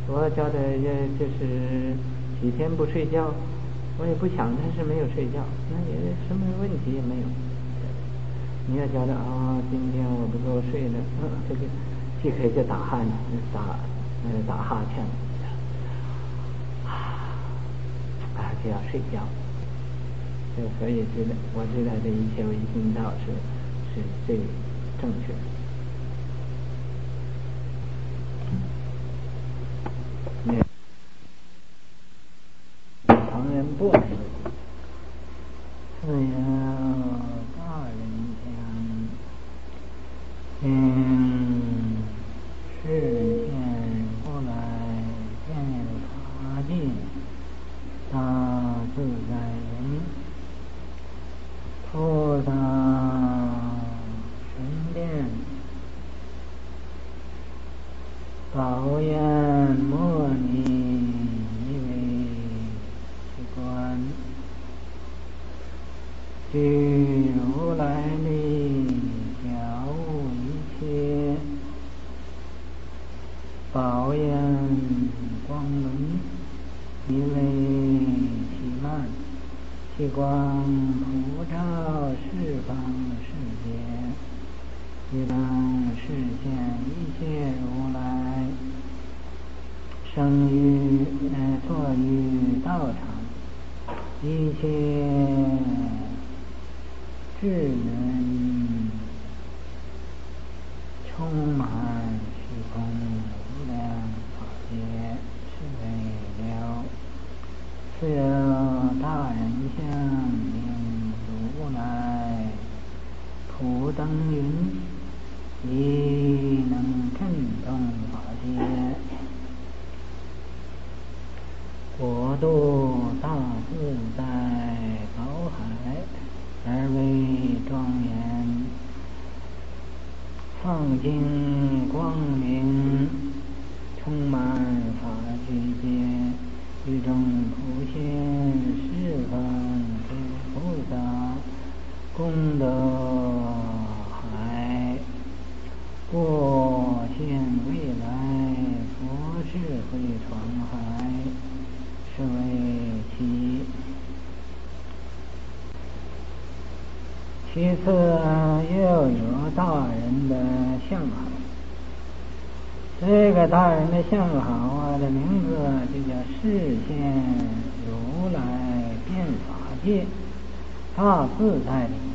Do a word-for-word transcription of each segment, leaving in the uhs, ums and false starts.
我觉得也就是几天不睡觉，我也不想他是没有睡觉，那也什么问题也没有。你要觉得啊、哦，今天我不够睡了，嗯，这个既可以就打鼾，打呃打哈欠，啊，啊就要睡觉。就所以知道，我知道这一切唯心道是是最正确的。旁人不能是呀，大人讲，嗯，视线过来见法界，大自在人，菩萨神殿，宝焰摩尼一位机关，具如来力调悟一切，宝焰光轮一位其曼，其光普照十方世界，一当示现一切如来生于呃坐于道场，一切智能充满虚空无量法界，是为了是有大人相应如来普等云，亦能震动法界，国度大自在宝海，而为庄严，放尽光明，充满法具界，于众普现十方诸菩萨功德海，过现未来佛智慧传海，是为其其次又有大人的相好，这个大人的相好啊的名字就叫示现如来变法界大自在里，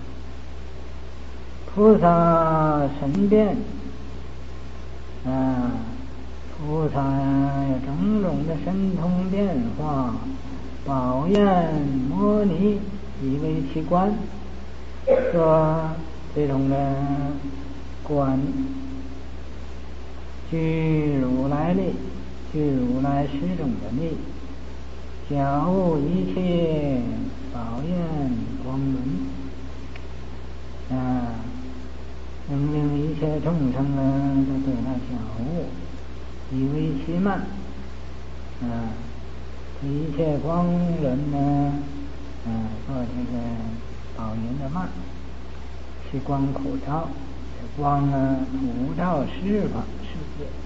菩萨神变啊，菩萨有种种的神通变化，宝焰摩尼以为其观，说这种的观具如来力，具如来十种的力，调悟一切宝焰光轮啊，能令一切众生呢都得到调悟，以为其曼啊，一切光轮呢啊做这个宝云的曼，其光普照，这光呢普照十方世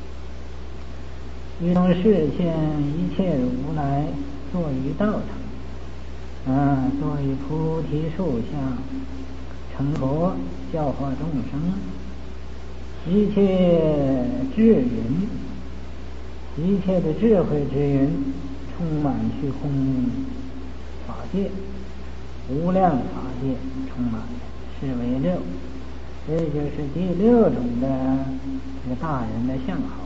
界，于能示现一切如来坐于道场啊，坐于菩提树下成佛教化众生，一切智云，一切的智慧之云充满虚空法界，无量法界充满，是为六，这就是第六种的这个大人的相好。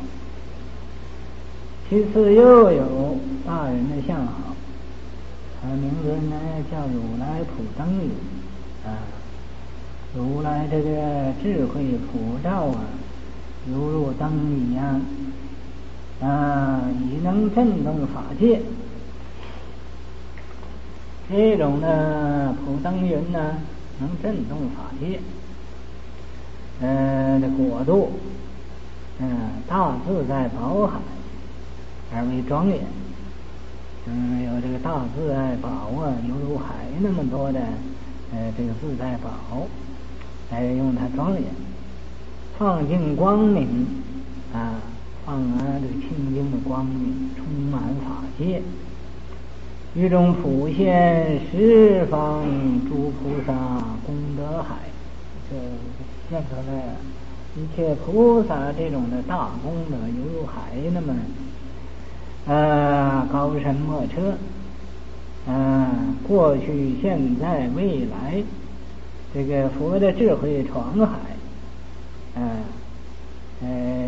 其次又有大人的相好，他名字呢叫如来普灯云啊，如来这个智慧普照啊，犹如灯一样啊，已能震动法界。这种的普灯云呢，能震动法界，呃，的国度，嗯、呃，大自在宝海，而为庄严。嗯，有这个大自在宝啊，犹如海那么多的，呃，这个自在宝，来用它庄严，放尽光明啊， 放啊这个清净的光明，充满法界，于中普现十方诸菩萨功德海。这现出来一切菩萨这种的大功德犹如海那么呃高深莫测，呃过去现在未来，这个佛的智慧闯海，呃呃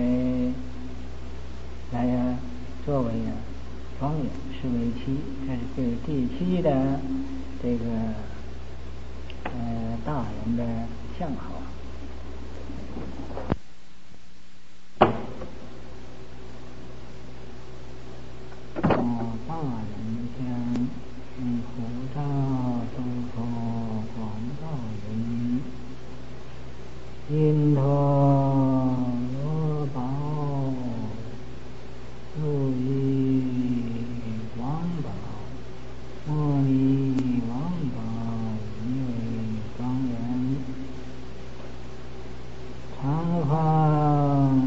来呀作为呀庄严是为七，这是对第七的这个呃大人的相好。大人相嗯菩萨诸佛广大云，因陀罗宝如意王宝，摩尼王宝以为庄严，常方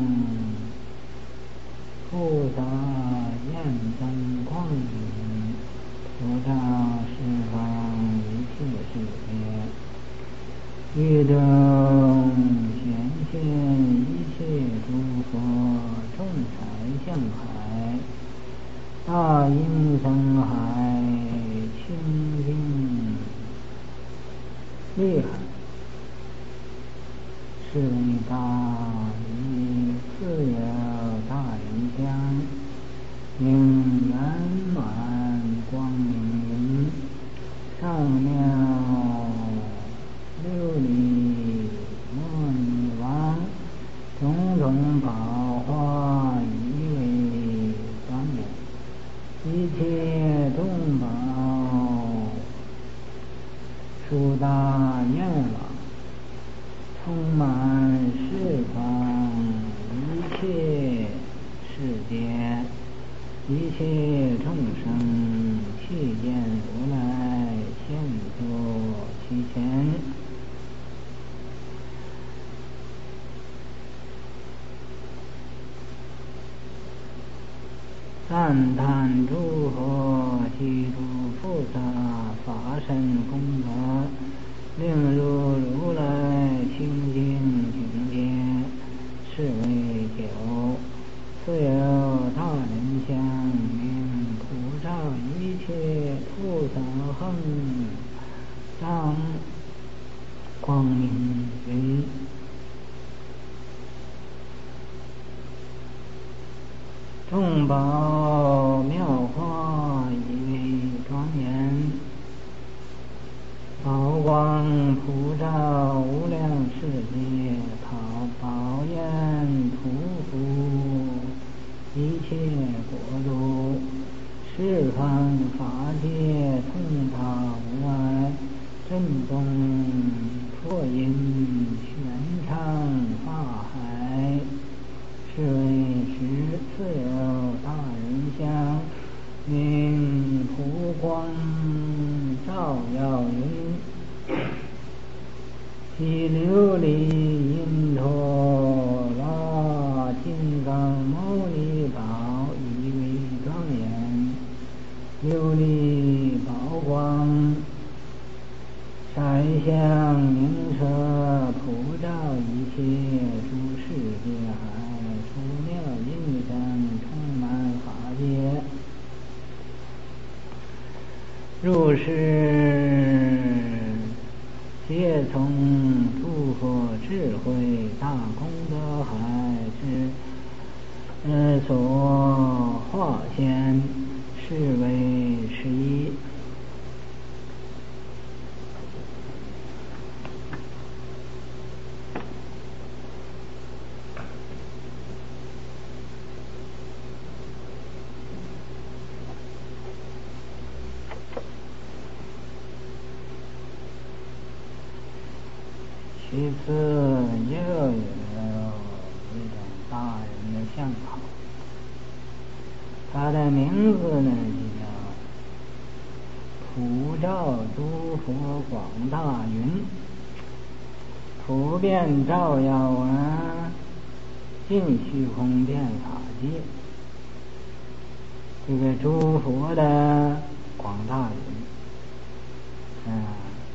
菩萨焰灯光明，普照十方一切世界，欲得显现一切诸佛众彩相海，大音声海，清净厉害，是为大以自有大人相，应圆满光明云，上妙琉璃摩尼王，种种宝花以为庄严，一切众宝诸大愿望，充满十方一切世界，一切众生悉见如来现作其前，赞叹诸佛及诸菩萨法身功德，令入如来清净境界，是为九。自有大人相，应普照一切菩萨恒常光明云，众宝妙花以为庄严，宝光普照无量世界，宝宝焰匍匐一切国度，十方法界通达无碍，震动佛音玄畅法海，是为十。自有大人相，应普光照耀云，即琉璃因陀罗金刚牟尼宝以为庄严，琉璃宝光闪相明彻，普照一切诸世界海，出妙音声充满法界，如是皆从诸佛智慧大功德海之呃所化现，是为十一。其次又有一种大人的相好，他的名字呢就叫普照诸佛广大云，普遍照耀啊尽虚空遍法界，这个诸佛的广大人，啊，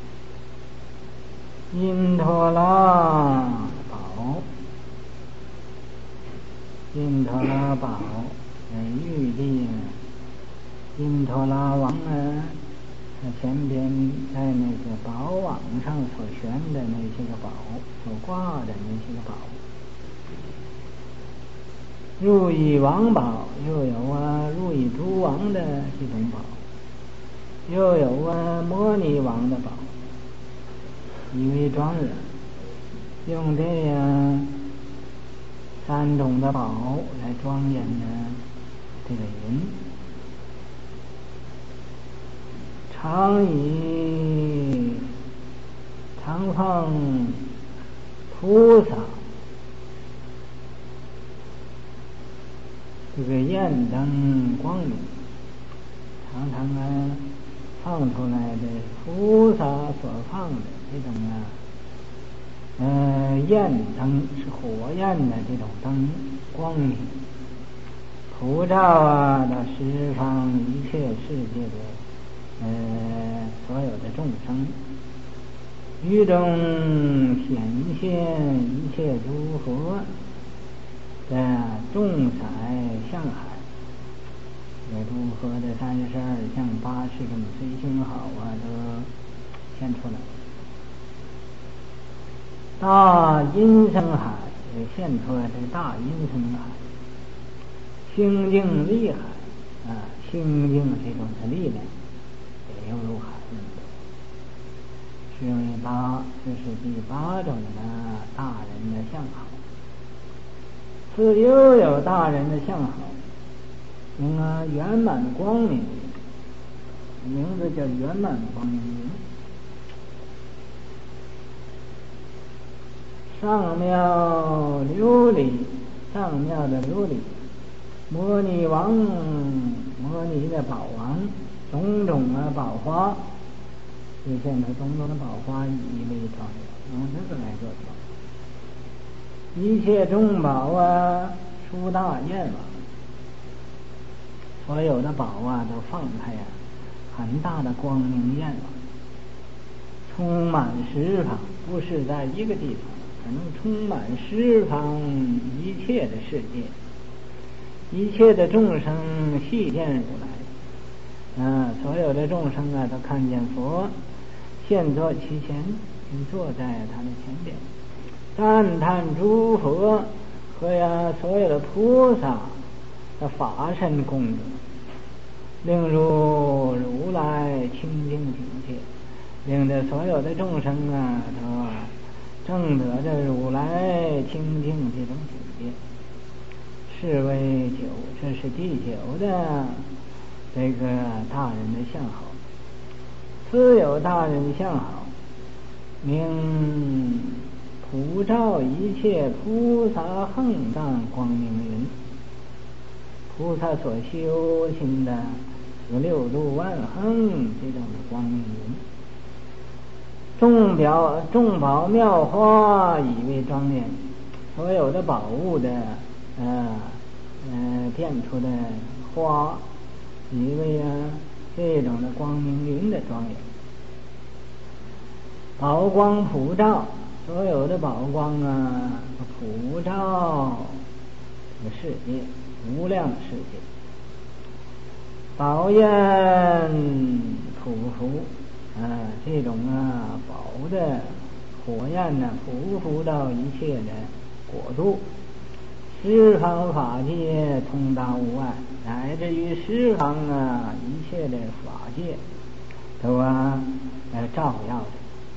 因陀罗宝，因陀罗宝，嗯，玉帝因陀罗王呢，他前边在那个宝网上所悬的那些个宝，所挂的那些个宝，如意王宝，又有啊如意诸王的这种宝，又有啊摩尼王的宝，以为庄严，用这样三种的宝来庄严呢这个人。常以常放菩萨这个焰灯光明，常常啊放出来的菩萨所放的这种啊呃焰灯，是火焰的这种灯光明，普照啊到十方一切世界的呃，所有的众生，于中显现一切诸佛的众彩相海，有诸佛的三十二相八十种随行好啊，都现出来。大音声海也现出来这大音声海，清净力海啊，清净这种的力量。犹如海那么多，是因为八，这是第八种的大人的相好。此又有大人的相好，名啊圆满光明，名字叫圆满光明。上妙琉璃，上妙的琉璃，摩尼王，摩尼的宝王。种种啊宝花，就现在种种的宝花以为庄严，用这个来做庄严。一切众宝啊，殊大焰王，所有的宝啊都放开呀、啊，很大的光明焰王，充满十方，不是在一个地方，可能充满十方一切的世界，一切的众生悉见如来。啊，所有的众生啊，都看见佛现坐其前，你坐在他的前边，赞叹诸佛和呀所有的菩萨的法身功德，令如如来清净境界，令得所有的众生啊都证得的如来清净这种境界。是为九，这是第九的这个大人的相好。自有大人相好，名普照一切菩萨横荡光明云。菩萨所修行的十六度万恒这种的光明云，众表众宝妙花以为庄严，所有的宝物的呃呃变出的花，以为啊这种的光明云的庄严。宝光普照，所有的宝光啊普照这个世界，无量世界。宝焰普福啊，这种啊宝的火焰呢、啊，匍匐到一切的国度，十方法界通达无碍，乃至于十方啊一切的法界都啊来照耀着，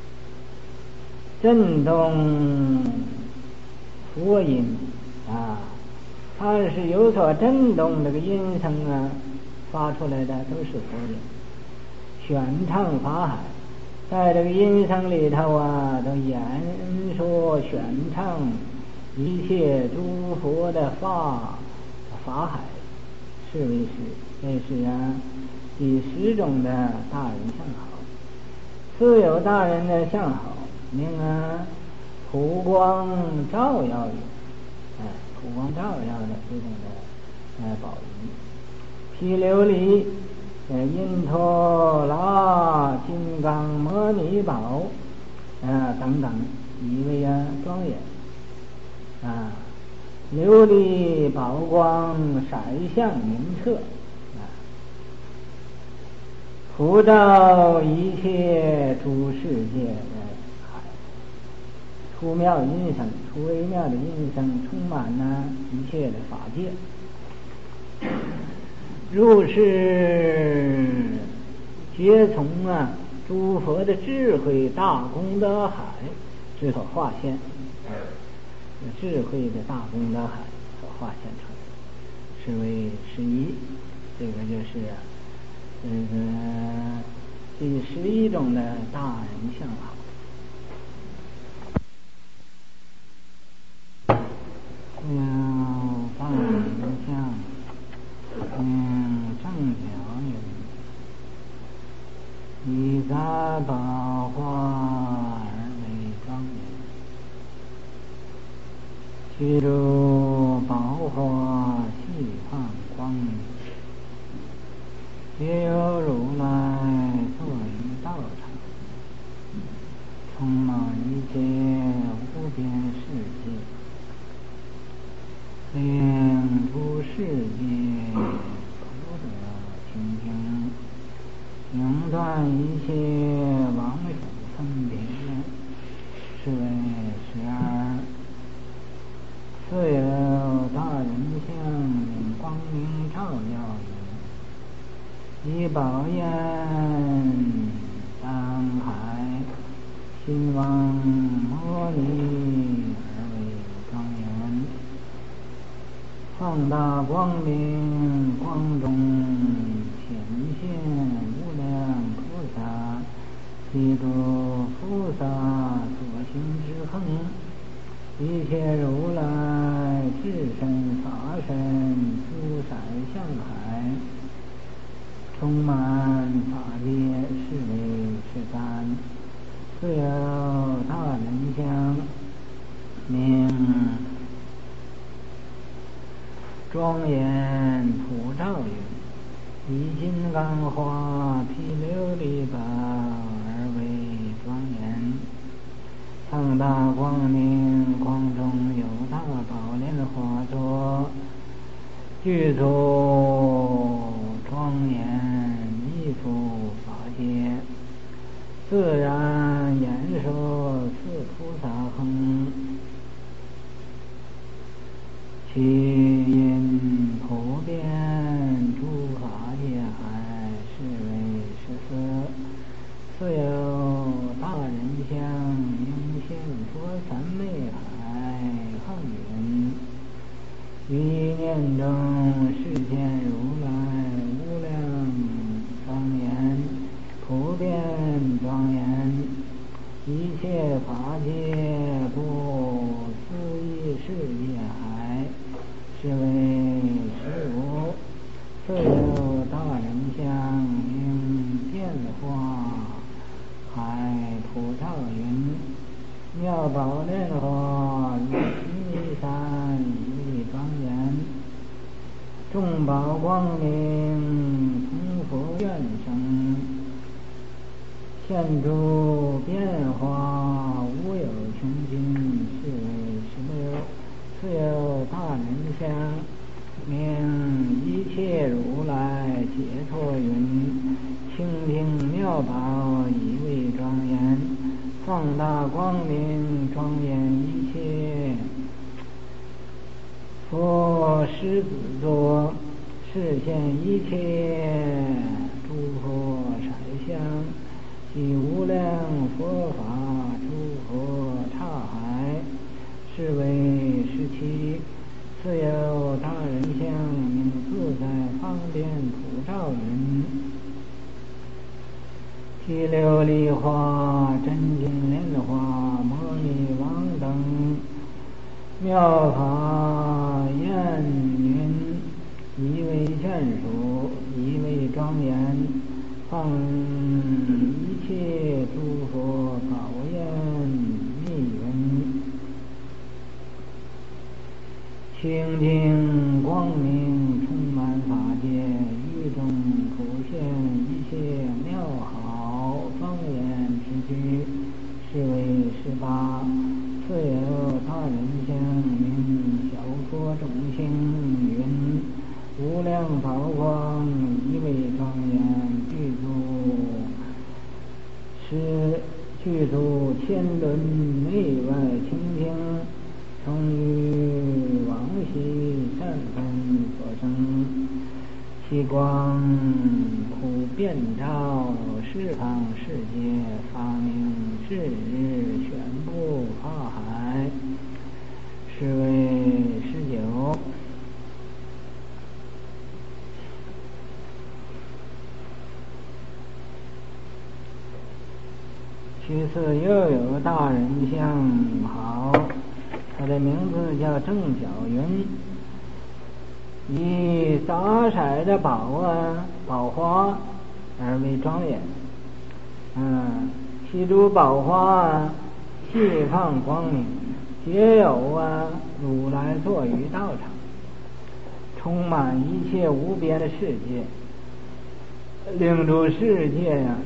震动佛音啊，它是有所震动，这个音声啊发出来的都是佛音，宣唱法海，在这个音声里头啊都演说宣唱一切诸佛的法法海，是为是，这是啊第十种的大人相好。自有大人的相好，名啊普光照耀于，哎， 普光照耀的这种的呃宝仪，毗琉璃呃因陀罗金刚摩尼宝呃等等，以为啊庄严啊，琉璃宝光闪相明澈啊，普照一切诸世界的海，出妙音声，出微妙的音声，充满了一切的法界。入世皆从啊诸佛的智慧大功德海之所化现，智慧的大功德海所化现出来，是为十一。这个就是这个第十一种的大人相好。嗯，大人相，嗯，正了有以杂宝花而为庄严，其中宝花细放光明，也有如来坐于道场，充满一切无边世界，令诸世界不得清净，永断一切妄属分别，是为十二。自有大人相，令光明照耀于以宝焰当海，心王摩尼而为庄严，放大光明，光中显现无量菩萨，悉诸菩萨所行之恒，一切如来智身法身诸闪相海，充满法界，是为十三。自有大人相，名庄严普照云，以金刚花毗琉璃宝而为庄严，放大光明，光中有大宝莲花座，具足庄严一幅法界，自然言说四菩萨恒，其因普遍诸法界海，是为十四。自有大人相，名现佛三昧海恒云，于一念中示现如来无量庄严，普遍庄严，一切法界不思议世界海，是为十五。自有大人相，名见花海普照云，妙宝莲花如弥山以庄严，众宝光明从佛愿生，现诸变化无有穷尽，是为十六。自有大人相，名一切如来解脱云，清净妙宝以为庄严，放大光明庄严一切佛狮子座，示现一切诸佛彩相，即无量佛法诸佛刹海，是为十七。自有大人相，名自在方便普照云，毗琉璃花真金莲花摩尼王等妙法焰云，一为眷属，一为庄严，放一切诸佛宝焰密云，其清净光明，充满法界，于中普现一切妙好庄严之具，是为十八。次有大人相，名小佛众星云，无量宝光，一味庄严，具足是具足千轮内外清净，从于往昔善根所生，其光普遍照十方世界，发明智全部法海，是为十九。其次又有大人相好，他的名字叫郑小云，以杂色的宝啊宝花而为庄严。嗯，其诸宝花啊细放光明，皆有啊如来坐于道场，充满一切无边的世界，令诸世界呀、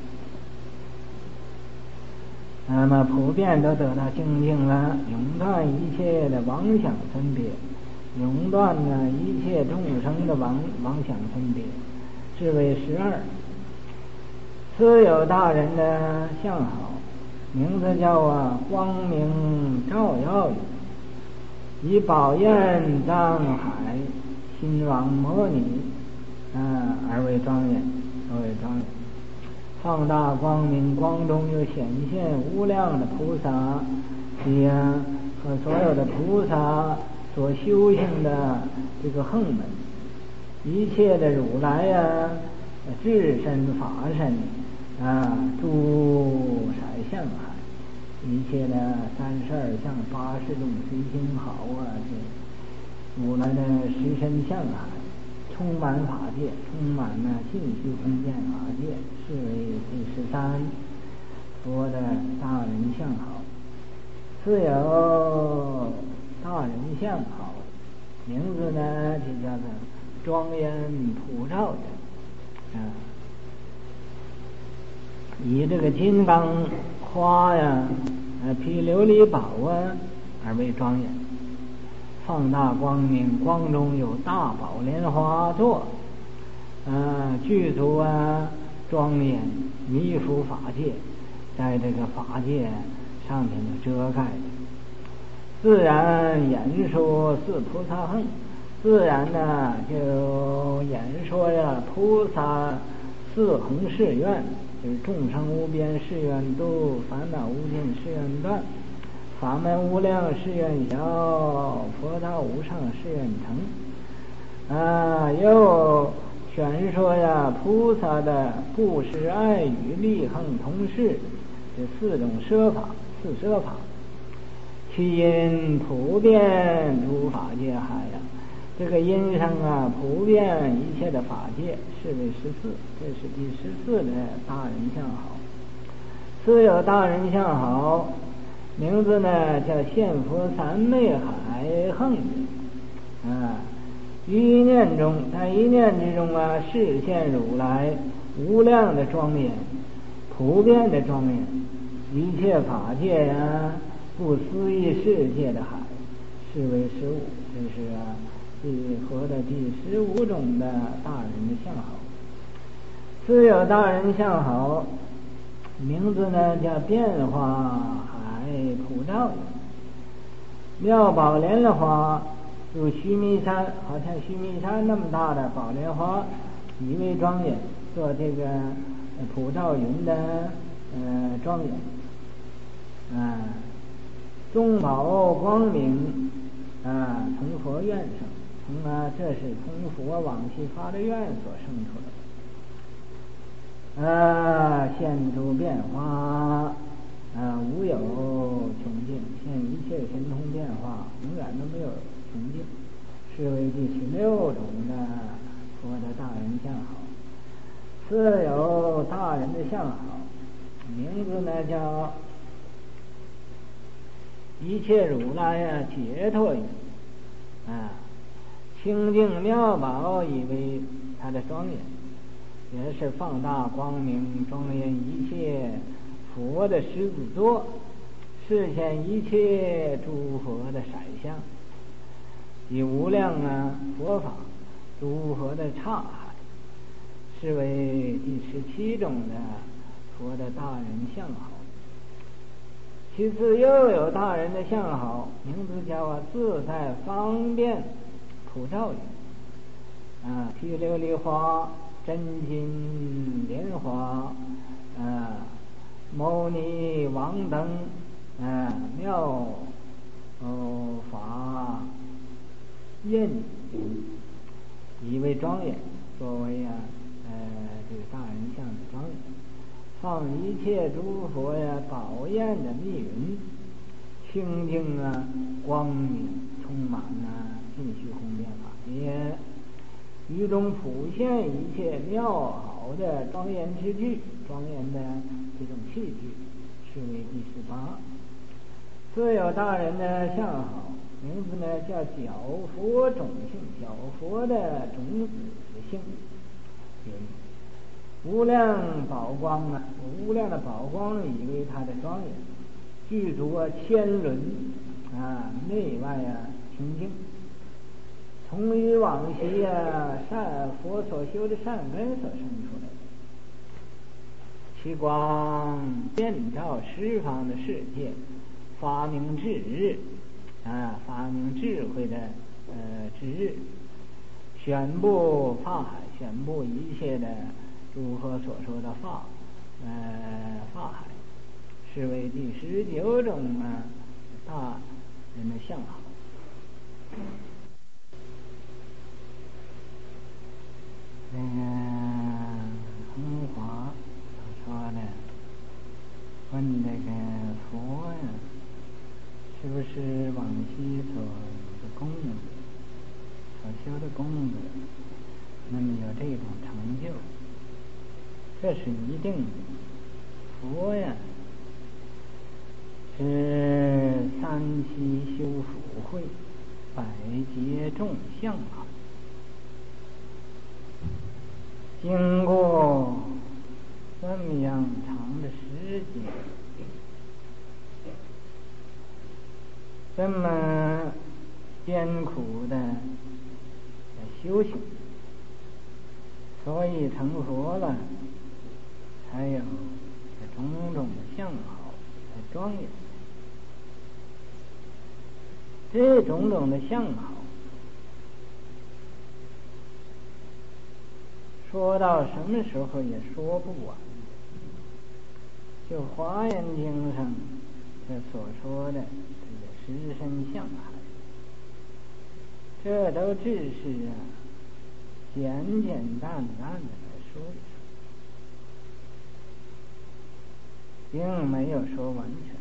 啊那么普遍都得到清净了，永断一切的妄想分别，永断呢一切众生的妄妄想分别，是为十二。此有大人的相好，名字叫啊光明照耀语，以宝焰藏海心王摩尼啊而为庄严，而为庄严。放大光明，光中又显现无量的菩萨，及啊和所有的菩萨所修行的这个横门，一切的如来呀、啊、智身法身啊，诸色相海，一切的三十二相八十种随行好啊，这如来的十身相海，充满法界，充满了信息空间法界，是为第十三。佛的大人相好。次有大人相好，名字呢就叫做庄严普照的啊，以这个金刚花呀、呃毗琉璃宝啊而为庄严。放大光明，光中有大宝莲花座，呃，具足啊庄严，弥覆法界，在这个法界上面的遮盖的。自然演说是菩萨横，自然呢就演说呀菩萨四弘誓愿，就是众生无边誓愿度，烦恼无尽誓愿断，法门无量誓愿消，佛道无上誓愿成。啊，又宣说呀菩萨的布施爱语利恒同事这四种奢法，四奢法，其因普遍诸法界海呀，这个因上啊普遍一切的法界，是为十四。这是第十四的大人相好。此有大人相好，名字呢叫现佛三昧海横啊，于一念中，在一念之中啊，示现如来无量的庄严，普遍的庄严，一切法界呀、啊，不思议世界的海，是为十五。这是啊，第佛的第十五种的大人的相好。此有大人相好，名字呢叫变化海普照的妙宝莲花，如须弥山，好像须弥山那么大的宝莲花，极为庄严，做这个普照云的呃庄严啊，众宝光明啊，从佛愿生，从啊这是从佛往昔发的愿所生出来的。啊，现诸变化，啊，无有穷尽，现一切神通变化，永远都没有穷尽，是为第十六种的佛的大人相好。此有大人的相好，名字呢叫一切如来呀解脱语， 啊，清净妙宝以为它的庄严，也是放大光明庄严一切佛的狮子座，示现一切诸佛的色相，以无量啊佛法诸佛的刹海，是为第十七种的佛的大人相好。其次又有大人的相好，名字叫啊自在方便普照云啊，譬琉璃花、真金莲花啊、牟尼王等啊妙哦法印以为庄严，作为啊呃这个大人像的庄严，放一切诸佛呀宝焰的密云，清净啊光明充满啊尽虚空变法界，于中普现一切妙好的庄严之具，庄严的这种器具，是为第十八。自有大人的相好，名字呢叫角佛种性，角佛的种子性，无量宝光啊，无量的宝光以为它的庄严，具足啊千轮啊，内外啊清净，从于往昔啊善佛所修的善根所生出来的，其光遍照十方的世界，发明智日啊，发明智慧的呃智日，宣布法海，宣布一切的诸佛所说的法呃法海，是为第十九种啊大人的相好。那个弘华所说的，问这个佛呀，是不是往昔所有的功能，所修的功德，那么有这种成就？这是一定的。佛呀，是三七修福慧，百劫众相好。经过这么样长的时间，这么艰苦的修行，所以成佛了，才有种种的相好和庄严。这种种的相好，说到什么时候也说不完。就《华严经》上这所说的这个十身相海，这都只是啊简简单单的来说一说，并没有说完全。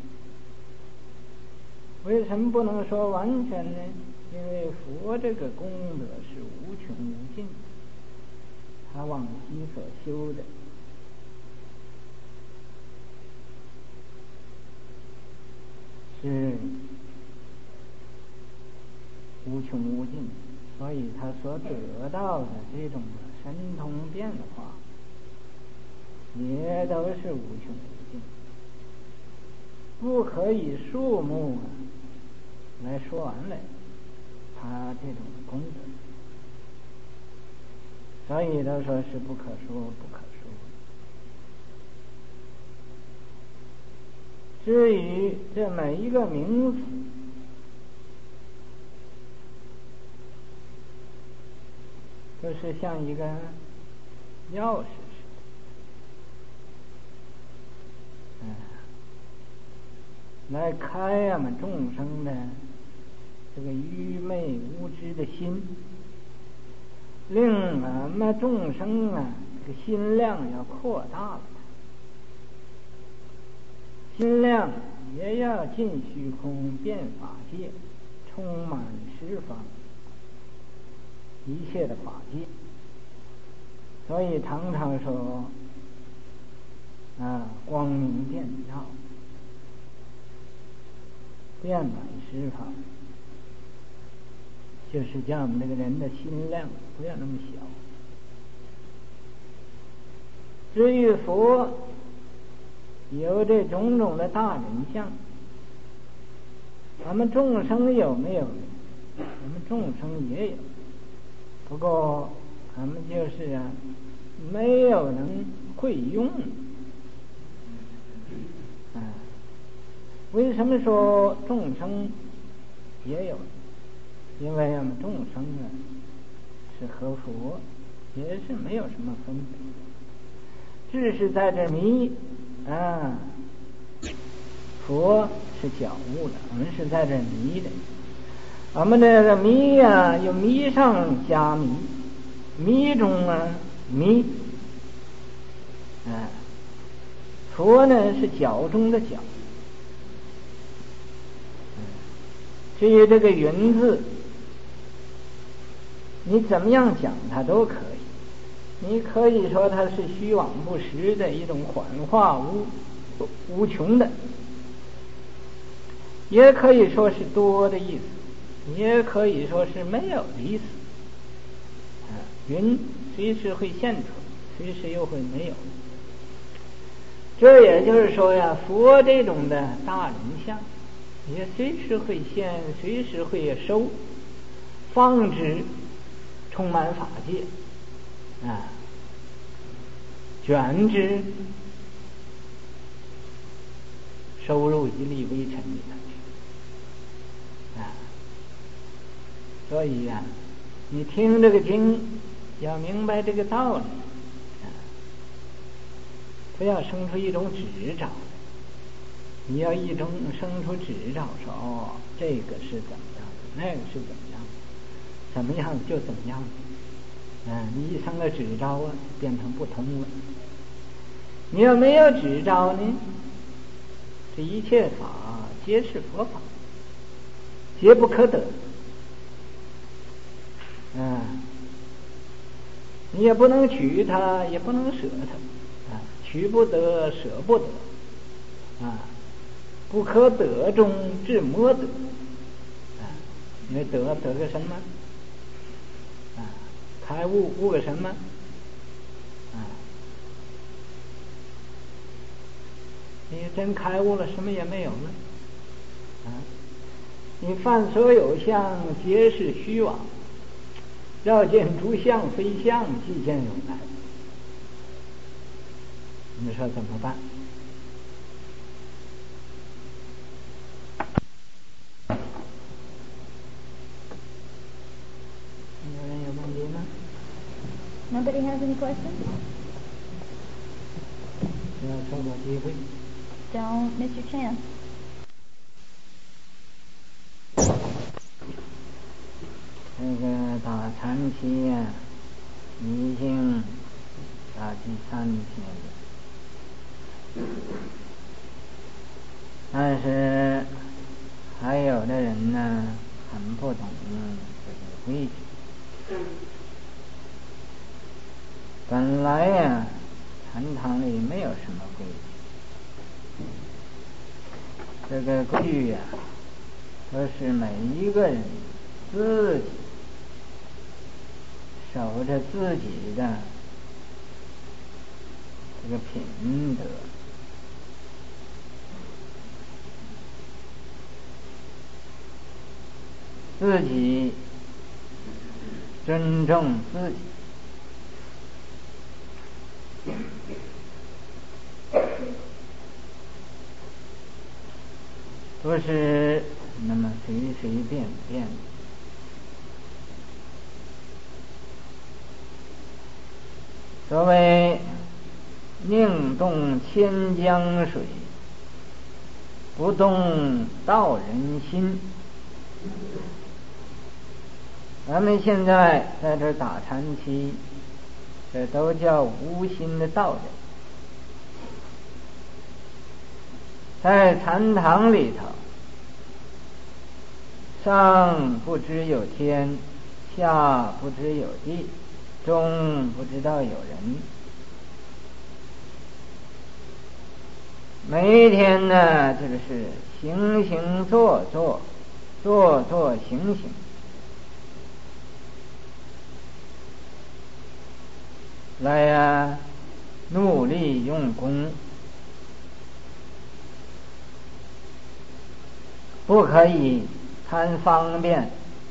为什么不能说完全呢？因为佛这个功德是无穷无尽，他往昔所修的是无穷无尽，所以他所得到的这种神通变化也都是无穷无尽，不可以数目来说完了他这种功德，所以都说是不可说不可说。至于这每一个名词，就是像一个钥匙似的，嗯，来开呀嘛众生的这个愚昧无知的心，令俺们众生啊这个心量要扩大了，心量也要尽虚空遍法界，充满十方一切的法界。所以常常说啊，光明遍照，遍满十方， 就是叫我们这个人的心量不要那么小。至于佛有这种种的大人相，咱们众生有没有？我们众生也有，不过咱们就是啊，没有人会用。啊，为什么说众生也有？因为我们众生啊是和佛也是没有什么分别，只是在这迷啊，佛是觉悟的，我们是在这迷的。我们这个迷啊，有迷上加迷，迷中啊迷，啊，佛呢是觉中的觉。至于这个云字，你怎么样讲它都可以。你可以说它是虚妄不实的一种幻化无无穷的，也可以说是多的意思，也可以说是没有的意思。啊，云随时会现出，随时又会没有。这也就是说呀，佛这种的大人相也随时会现，随时会收，防止充满法界啊，卷之收入一粒微尘里头去啊。所以呀、啊，你听这个经要明白这个道理啊，不要生出一种执着。你要一种生出执着，说哦，这个是怎么样的，那个是怎么样的，怎么样就怎么样的，嗯，你一生了执着啊，变成不通了。你要没有执着呢，这一切法皆是佛法，皆不可得。嗯，你也不能取它，也不能舍它，啊，取不得，舍不得，啊。不可得中至魔得，啊，你得得个什么？啊，开悟悟个什么？啊，你真开悟了，什么也没有了。啊，你凡所有相，皆是虚妄。要见诸相非相，即见有来。你说怎么办？ Nobody has any questions? Don't miss your chance. 这个打禅期呀、啊，已经打第三天了，但是还有的人呢，很不懂这个规矩。本来呀、啊，禅堂里没有什么规矩，这个规矩呀、啊，都是每一个人自己守着自己的这个品德，自己尊重自己。不是那么随随便便。所谓宁动千江水，不动道人心。咱们现在在这打禅期，这都叫无心的道人。在禅堂里头，上不知有天，下不知有地，中不知道有人。每一天呢，这个是行行坐坐，坐坐行行， 来呀努力用功，不可以贪方便，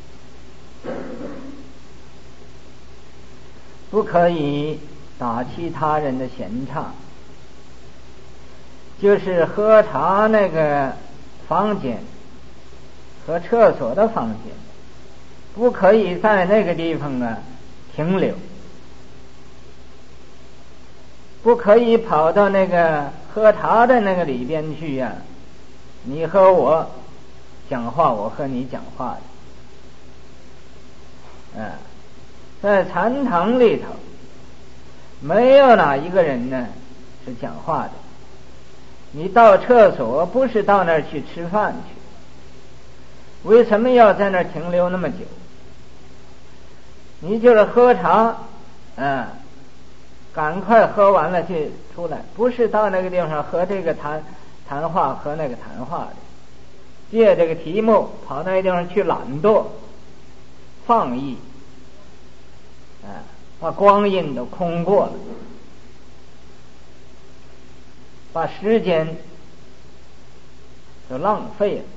不可以打其他人的闲岔，就是喝茶那个房间和厕所的房间，不可以在那个地方啊停留，不可以跑到那个喝茶的那个里边去呀、啊，你和我讲话，我和你讲话的，啊，在禅堂里头没有哪一个人呢是讲话的。你到厕所不是到那儿去吃饭去，为什么要在那儿停留那么久？你就是喝茶，啊，赶快喝完了就出来，不是到那个地方和这个谈谈话和那个谈话的，借这个题目跑那个地方去懒惰放逸，啊，把光阴都空过了，把时间都浪费了。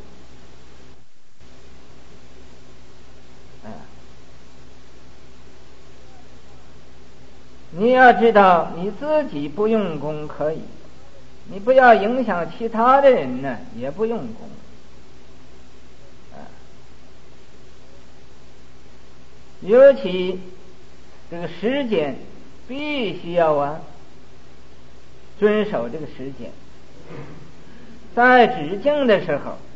你要知道你自己不用功可以，你不要影响其他的人呢，也不用功。啊，尤其这个时间必须要啊遵守这个时间。在止境的时候，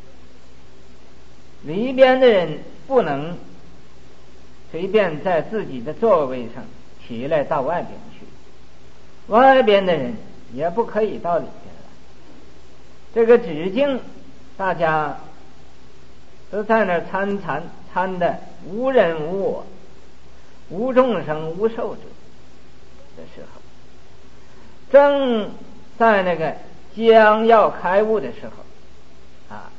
里边的人不能随便在自己的座位上起来到外边去，外边的人也不可以到里边来。这个止境大家都在那参参参的无人无我，无众生无寿者的时候，正在那个将要开悟的时候啊，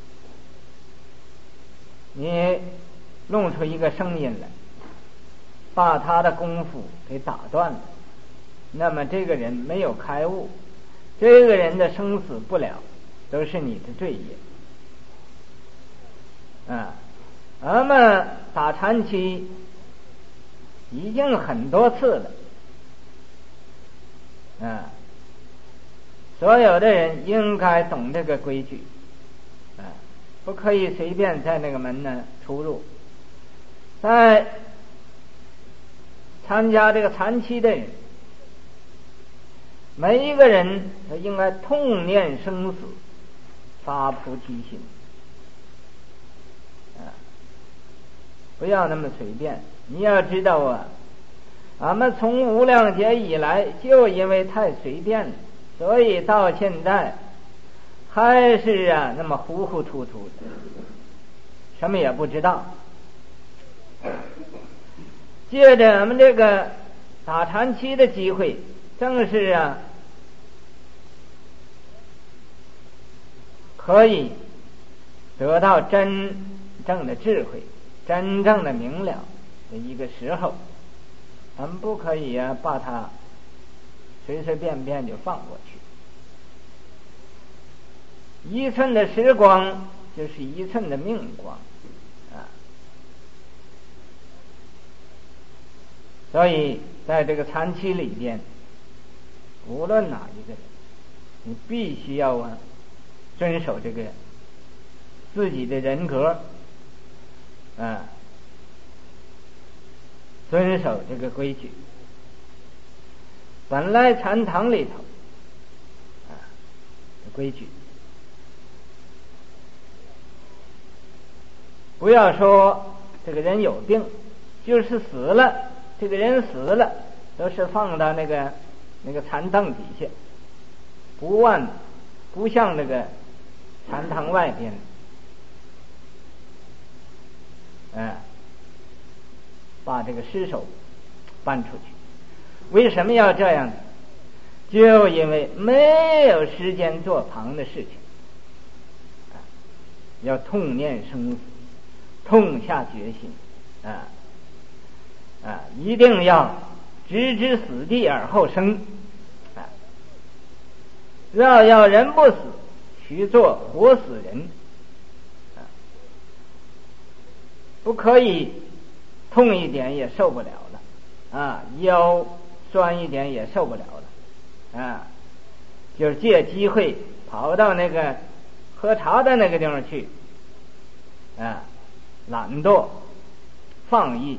你弄出一个声音来，把他的功夫给打断了，那么这个人没有开悟，这个人的生死不了，都是你的罪业啊。咱们打禅期已经很多次了啊，所有的人应该懂这个规矩啊，不可以随便在那个门呢出入。在参加这个禅期的人，每一个人都应该痛念生死，发菩提心啊，不要那么随便。你要知道啊，俺们从无量劫以来，就因为太随便了，所以到现在还是啊那么糊糊涂涂的，什么也不知道。借着我们这个打禅期的机会，正是啊可以得到真正的智慧，真正的明了的一个时候，咱们不可以啊把它随随便便就放过去。一寸的时光就是一寸的命光啊，所以在这个禅期里边，无论哪一个人，你必须要啊遵守这个自己的人格啊，遵守这个规矩。本来禅堂里头啊规矩，不要说这个人有病，就是死了，这个人死了都是放到那个那个禅凳底下，不往不像那个禅堂外边啊把这个尸首搬出去。为什么要这样呢？就因为没有时间做旁的事情啊，要痛念生死，痛下决心啊啊，一定要置之死地而后生。啊，若要人不死，须作活死人。啊，不可以痛一点也受不了了，啊，腰酸一点也受不了了，啊，就是借机会跑到那个喝茶的那个地方去，啊，懒惰放逸，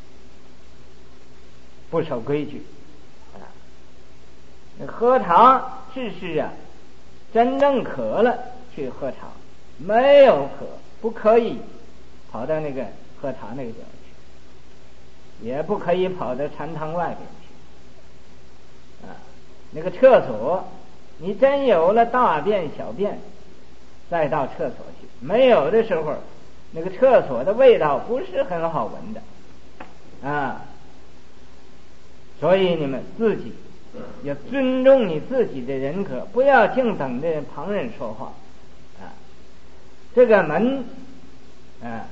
不守规矩，啊，那喝茶只是啊，真正渴了去喝茶，没有渴不可以跑到那个喝茶那个地方去，也不可以跑到禅堂外边去，啊，那个厕所你真有了大便小便再到厕所去，没有的时候那个厕所的味道不是很好闻的，啊，所以你们自己要尊重你自己的人格，不要净等着旁人说话，啊，这个门啊，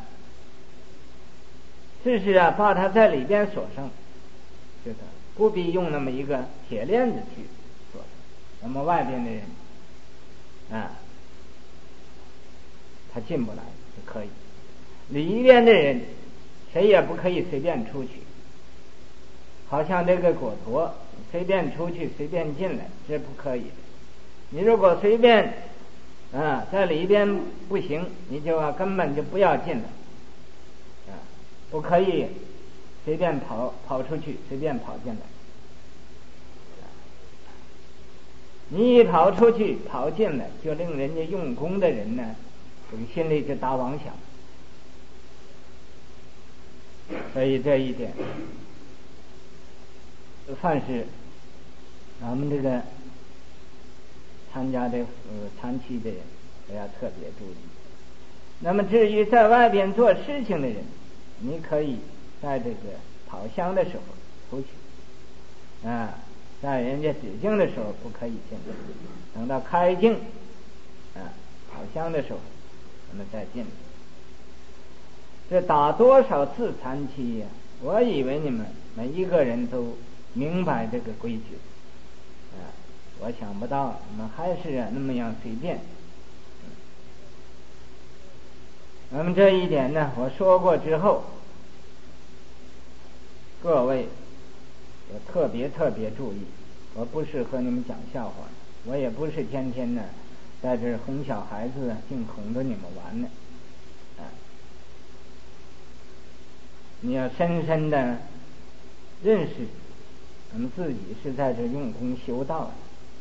试试啊把它在里边锁上，就是不必用那么一个铁链子去锁上，那么外边的人啊他进不来就可以，里边的人谁也不可以随便出去，好像这个果陀随便出去随便进来这不可以，你如果随便啊在里边不行，你就啊根本就不要进来，啊，不可以随便跑跑出去随便跑进来，你一跑出去跑进来就令人家用功的人呢这个心里就打妄想，所以这一点凡是咱们这个参加的呃长期的人都要特别注意。那么至于在外边做事情的人，你可以在这个跑香的时候出去，啊，在人家指经的时候不可以进来，等到开经啊跑香的时候我们再进来。这打多少次禅期呀，我以为你们每一个人都明白这个规矩，啊，我想不到你们还是啊那么样随便。那么这一点呢我说过之后，各位要特别特别注意，我不是和你们讲笑话，我也不是天天呢在这哄小孩子净哄着你们玩呢，啊，你要深深的认识我们自己是在这用功修道的，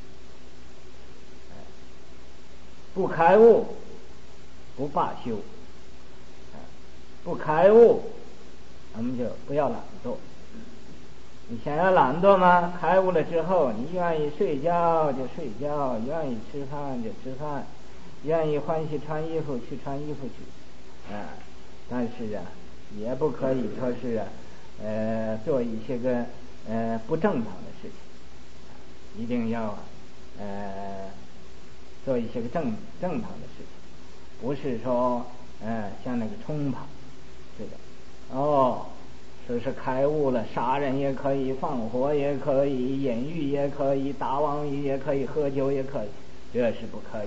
不开悟不罢休，不开悟我们就不要懒惰。你想要懒惰吗？开悟了之后你愿意睡觉就睡觉，愿意吃饭就吃饭，愿意欢喜穿衣服去穿衣服去，啊，但是啊也不可以说是啊呃做一些个呃不正常的事情，一定要呃做一些个正正常的事情，不是说呃像那个冲跑这个哦，说是开悟了，杀人也可以，放火也可以，淫欲也可以，打妄语也可以，喝酒也可以，这是不可以。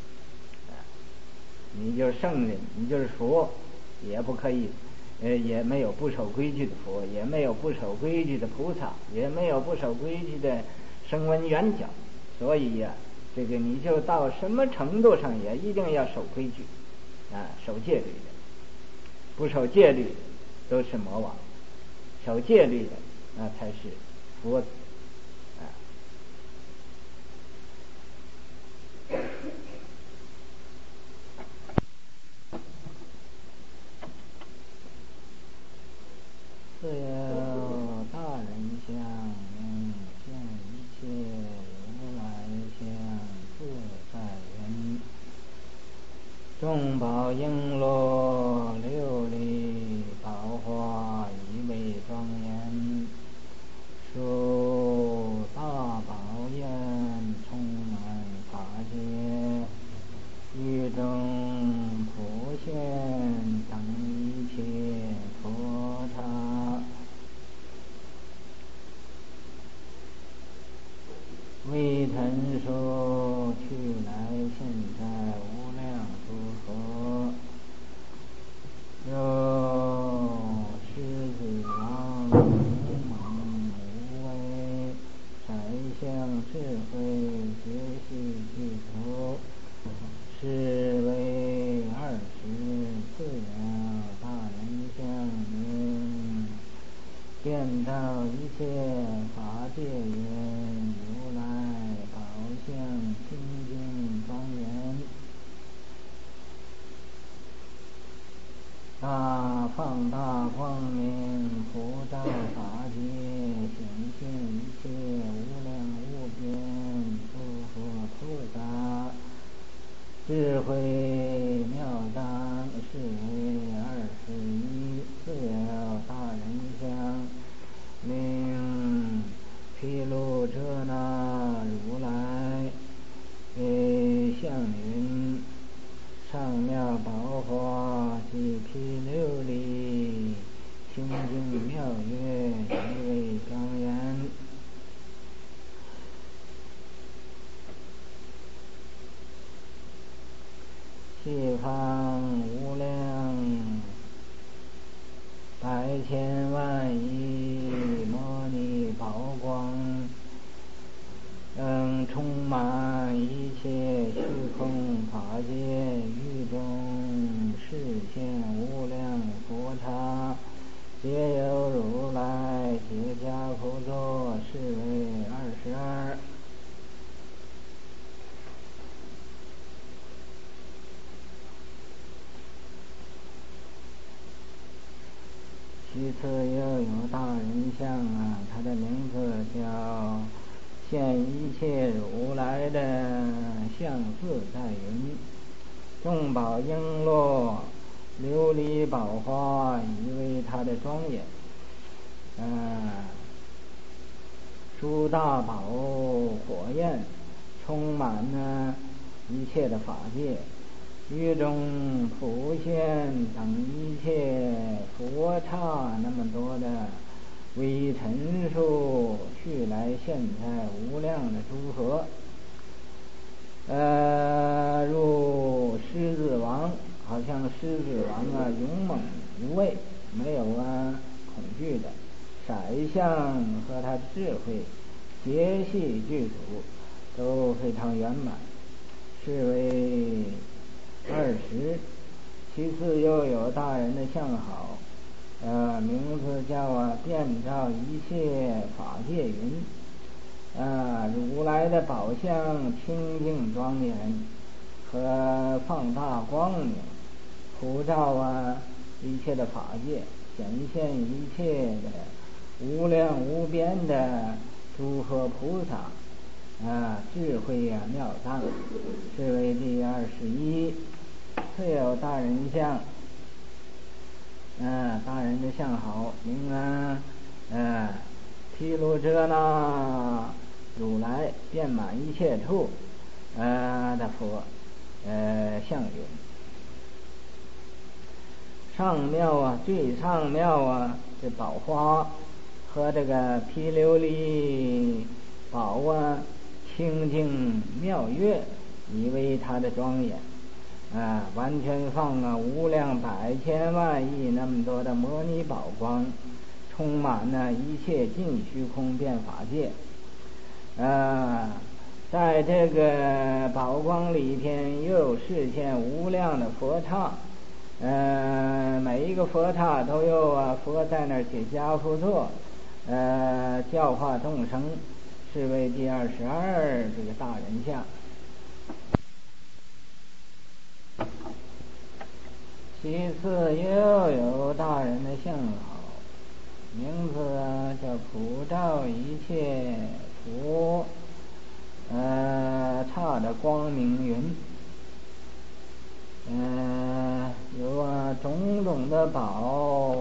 你就是圣人，你就是佛，也不可以，呃，也没有不守规矩的佛，也没有不守规矩的菩萨，也没有不守规矩的声闻缘觉，所以呀、啊，这个你就到什么程度上也一定要守规矩，啊，守戒律的，不守戒律都是魔王，守戒律的那才是佛子，啊。自有大人相，应现一切如来相，自在人。众宝璎珞六礼，宝花一味庄严。书大宝宴，充满法界。欲众普现，等一切佛刹。 成数去来现在无量诸佛，有狮子王勇猛无畏，宰相智慧觉系具足，是为二十四了大人相名，遍照一切法界缘，如来宝相清净庄严，大放大光明，普照法界，显现一切无量无边诸佛菩萨，智慧妙当，是为二十一四了大人相名，毗卢遮那如来为相云，上妙宝华及毗琉璃，清净妙乐，一位庄严，西方无量百千万亿摩尼宝光，嗯，充满一切虚空法界，于中示现无量佛刹，皆有如来解迦趺坐，是为二十二。其次又有大人相啊，他的名字叫现一切如来的相似在云，众宝璎珞琉璃宝花，以为他的庄严，呃，诸大宝火焰充满了一切的法界，于中普现等一切佛刹，那么多的微尘数，去来现在无量的诸佛，呃，如狮子王，好像狮子王啊，勇猛无畏，没有啊恐惧的，宰相和他智慧节系具足，都非常圆满，是为二十。其次又有大人的相好，呃，名字叫啊遍照一切法界云，啊，如来的宝相清净庄严和放大光明，普照啊一切的法界，显现一切的无量无边的诸佛菩萨，啊，智慧呀、啊、妙当，是为第二十一。次有大人相，嗯、啊，大人的相好，名啊，嗯、啊，毗卢遮那如来遍满一切处，呃的佛，呃相云，上妙啊，最上妙啊，这宝花和这个毗琉璃宝啊，清净妙乐，以为它的庄严。啊，完全放了无量百千万亿那么多的摩尼宝光，充满了一切尽虚空遍法界。啊，在这个宝光里边又示现无量的佛刹，呃，每一个佛刹都有啊佛在那儿解迦趺坐，呃，教化众生，是为第二十二这个大人相。其次又有大人的相好，名字啊叫普照一切佛，呃，刹的光明云，呃，有啊种种的宝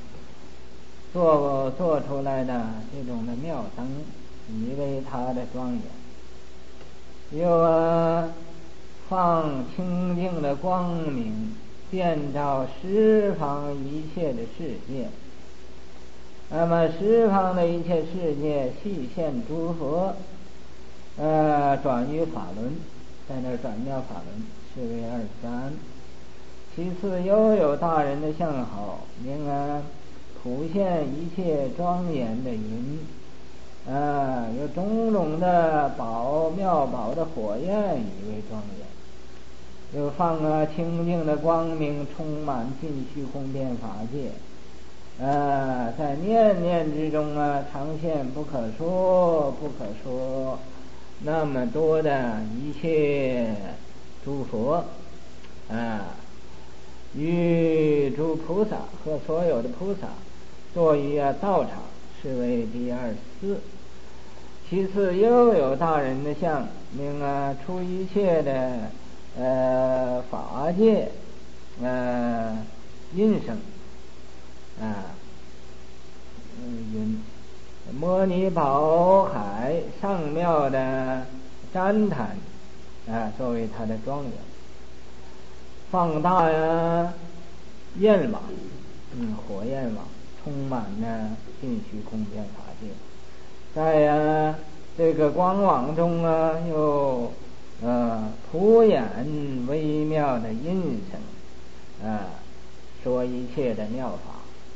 做做出来的这种的妙灯，以为它的庄严，有啊放清净的光明，遍照十方一切的世界，那么十方的一切世界细现诸佛， 呃，转于法轮，在那转掉法轮，是为二三。其次，又有大人的相好，名啊普现一切庄严的云，啊，有种种的宝妙宝的火焰以为庄严，有放啊清净的光明，充满尽虚空遍法界。啊，在念念之中啊，常现不可说不可说那么多的一切诸佛啊，与诸菩萨和所有的菩萨坐于啊道场，是为第二四。其次，又有大人的相，名啊出一切的呃法界呃音声啊，嗯，云摩尼宝海上妙的旃檀啊，作为它的庄严，放大呀焰网，嗯，火焰网充满呢尽虚空遍法界，在呀这个光网中啊，又呃普演微妙的音声啊，说一切的妙法。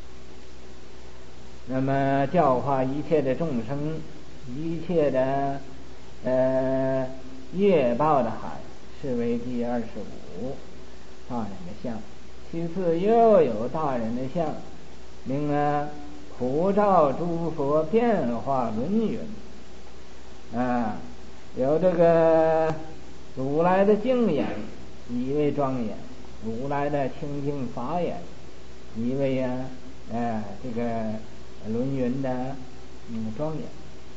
那么教化一切的众生，一切的呃业报的海，是为第二十五大人的相。其次，又有大人的相，名啊普照诸佛变化轮云啊，有这个如来的净眼以为庄严，如来的清净法眼以为啊呃这个轮云的嗯庄严，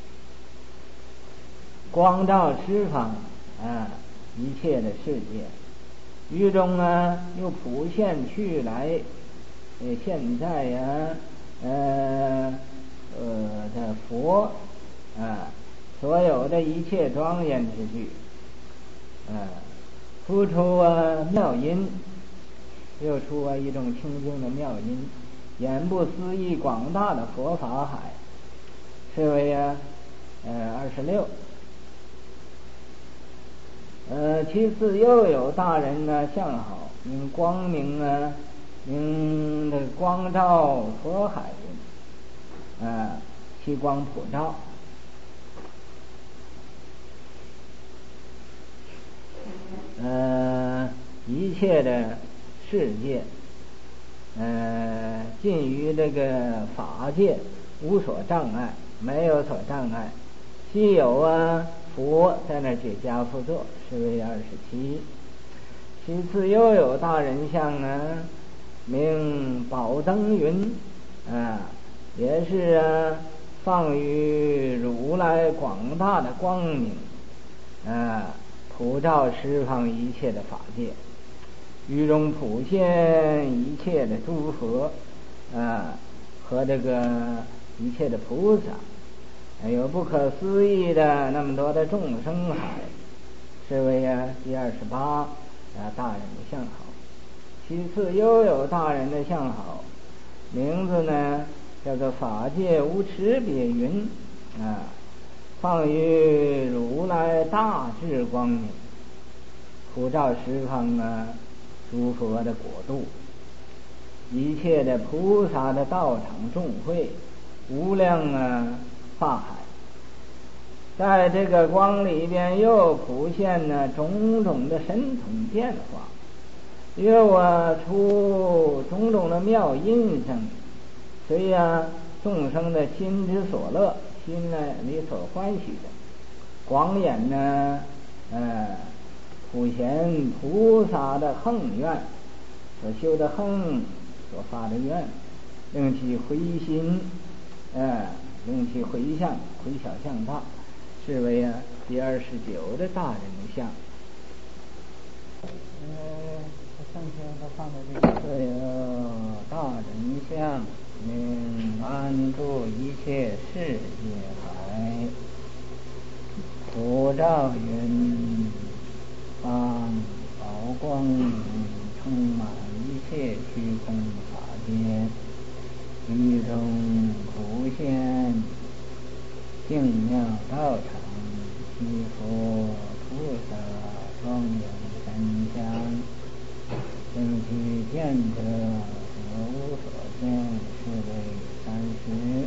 光照十方啊一切的世界，于中啊又普现去来，呃现在呀、啊、呃呃的佛啊，所有的一切庄严之具啊，突出啊妙音，又出啊一种清净的妙音，言不思议广大的佛法海，是为啊呃二十六。呃，其次又有大人呢相好，名光明啊，名的光照佛海啊，其光普照，呃，一切的世界，呃，尽于这个法界，无所障碍，没有所障碍。既有啊佛在那解迦趺坐，是为二十七。其次又有大人相呢，名宝灯云啊，也是啊放于如来广大的光明啊，普照十方一切的法界，于中普现一切的诸佛啊和这个一切的菩萨，还有不可思议的那么多的众生海，是为啊第二十八啊大人的相好。其次又有大人的相好，名字呢叫做法界无池别云啊，放于如来大智光明，普照十方啊诸佛的国度，一切的菩萨的道场众会，无量啊法海，在这个光里边又普现呢种种的神通变化，又啊出种种的妙音声，随啊众生的心之所乐，心呢里所欢喜的，广演呢呃普贤菩萨的恒愿，所修的恒，所发的愿，令其回心，呃令其回向，回小向大，是为啊第二十九的大人的相。呃，剩下的放在这个。对哦，大人相，名安住一切世界海，普照云放宝光明，充满一切虚空法界，于中普现净妙道场， 其佛菩萨庄严神香，正其见者得无所见，是为三十。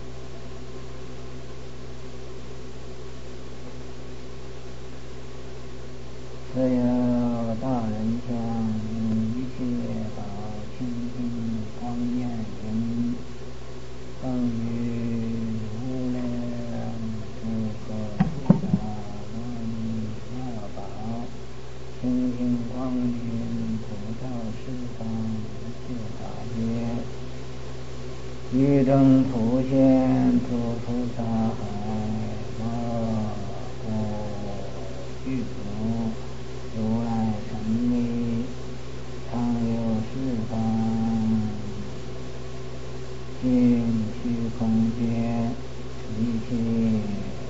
此有大人相，一切宝清净光焰云，放于无量诸佛菩萨摩尼妙宝，清净光云普照十方一切法界，于正普现诸菩萨海，摩诃具足如来神力，常有十方尽虚空界，一切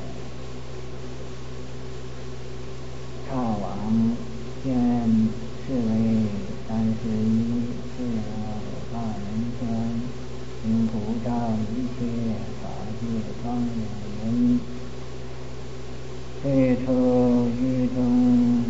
刹王见，是为三十一。是有大人天，应普照一切法界庄严云，最初于中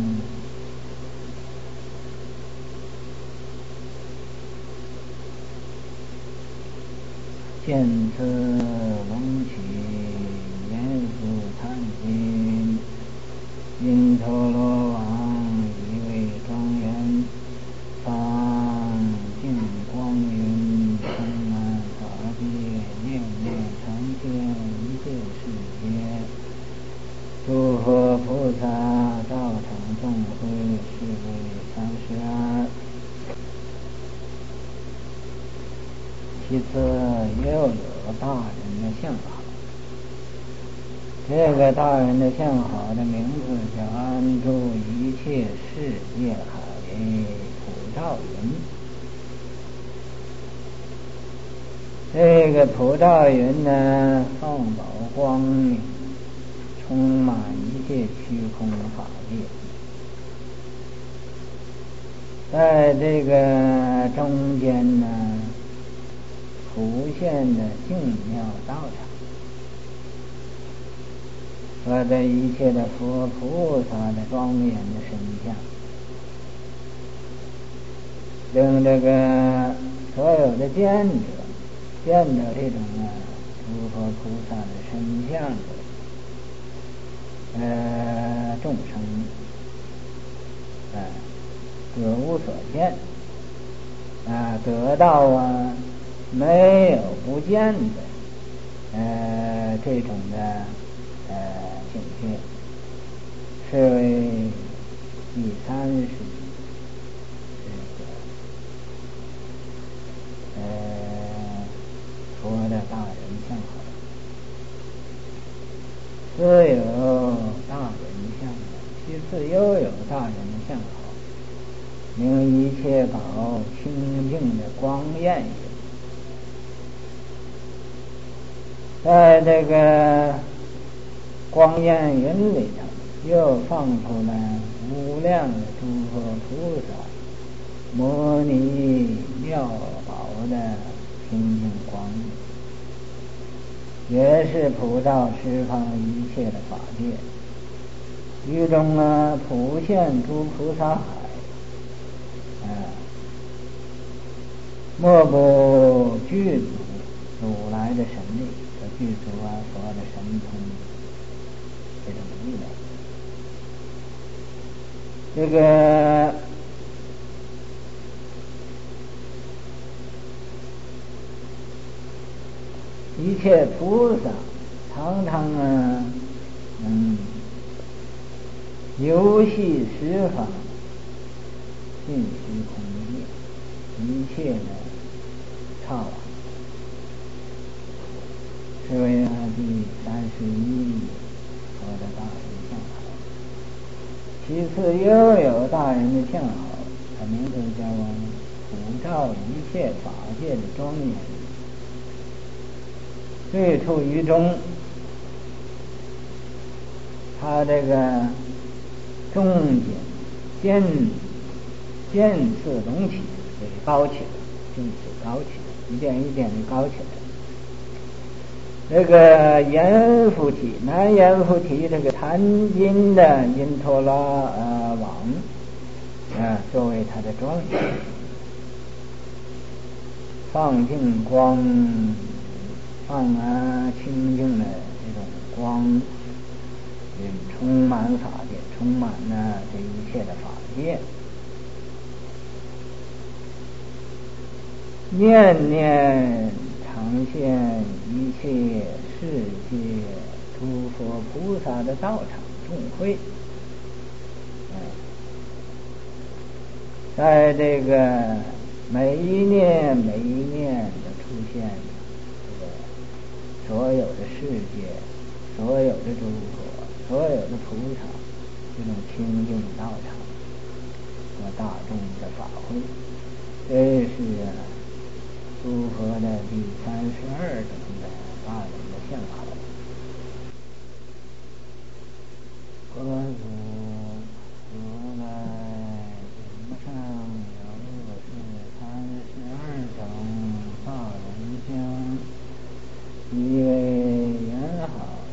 见此龙曲严复参经，因陀罗王一位庄严，方净光云充满法界，念念常现一切世界，诸佛菩萨道场众会，是为三十二。其次又有大人的相好，这个大人的相好的名字叫安住一切世界海普照云。这个普照云呢，放宝光明，充满一切虚空法界，在这个中间呢，普现的净妙道场，和这一切的佛菩萨的庄严的神像，令这个所有的见者见着这种啊诸佛菩萨的神像的呃众生啊、呃、得无所见啊、呃、得到啊没有不见的呃这种的呃境界，是为第三十这个呃佛的大人相好。自有大人相好，其次又有大人的相好，令一切宝清净的光焰也，在这个光焰云里头，又放出来无量的诸佛菩萨摩尼妙宝的清净光，也是普照十方一切的法界，于中啊普现诸菩萨海，啊，莫不具足如来的神力，具足啊佛的神通这种力量。这个一切菩萨常常啊嗯游戏十方尽虚空界，一切的刹王，是为啊第三十一佛的大人相好。其次又有大人的相好，他名字叫普照一切法界的庄严，最处于中，他这个中间渐渐次隆起，给高起来，渐次高起来，一点一点的高起来。 这个阎浮提，南阎浮提这个坛金的因陀罗呃王啊，作为他的庄严，放净光，放啊清净的这种光，嗯，充满法界，充满了这一切的法界，念念常现一切世界诸佛菩萨的道场众会，嗯，在这个每一念每一念的出现，这个所有的世界，所有的诸佛，所有的菩萨，这种清净道场和大众的法会，这是诸佛的第三十二种的大人的相好。